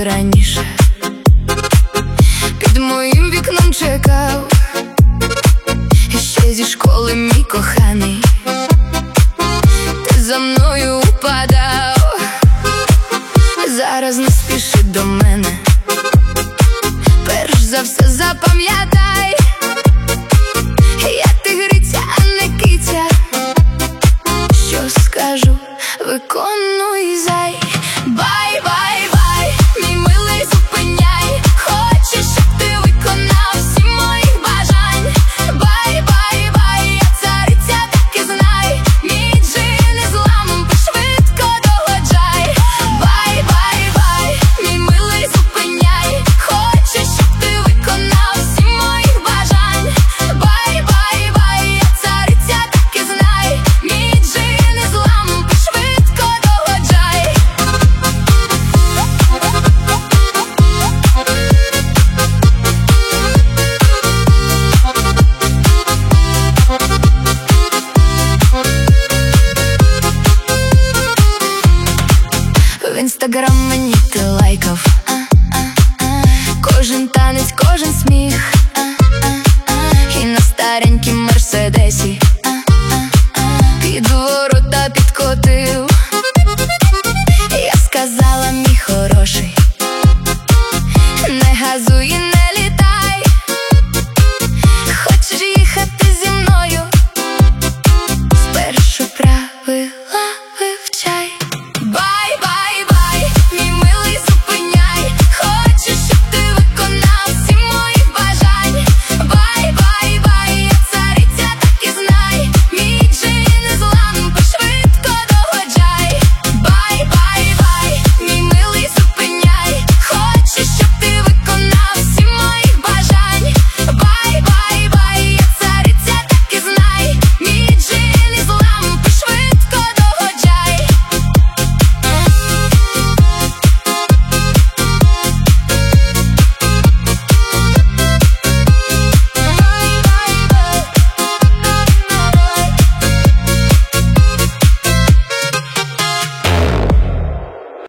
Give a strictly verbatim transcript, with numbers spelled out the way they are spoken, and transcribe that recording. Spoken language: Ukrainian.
ти раніше під моїм вікном чекав, ще зі школи, мій коханий, ти за мною упадав. Зараз не спіши до мене, перш за все запам'ятай, я тигриця, а не киця, що скажу, виконуй, зай. Бай, бай, бай, мій милий, зупиняй, хочу, щоб ти виконав всі моїх бажань. Бай, бай, бай, я цариця, так і знай, мій джин із лампи швидко догоджай. Бай, бай, бай, мій милий, зупиняй, хочу, щоб ти виконав всі моїх бажань. Бай, бай, бай, я цариця, так і знай, мій джин із лампи швидко догоджай. В інстаграм мені ти лайкав, а, а, а. Кожен танець, кожен сміх, а, а, а. І на старенькім мерседесі